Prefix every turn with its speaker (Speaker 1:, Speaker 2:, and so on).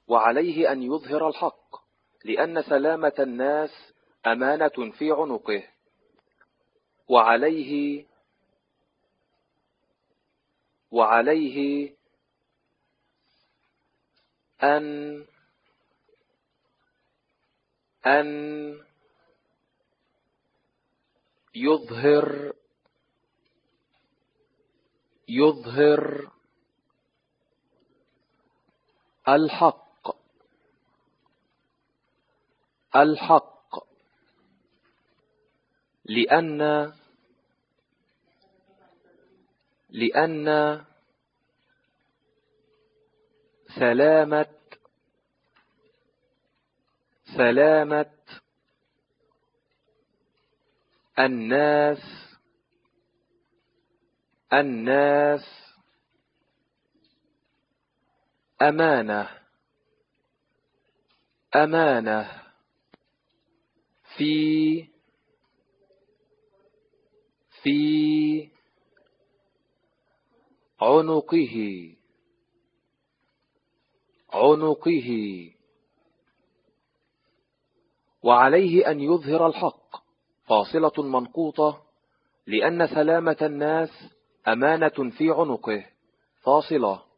Speaker 1: وعليه أن يظهر الحق، لأن سلامة الناس أمانة في عنقه. وعليه أن يظهر الحق، لأن سلامة الناس أمانة في عنقه. وعليه أن يظهر الحق، فاصلة منقوطة، لأن سلامة الناس أمانة في عنقه، فاصلة.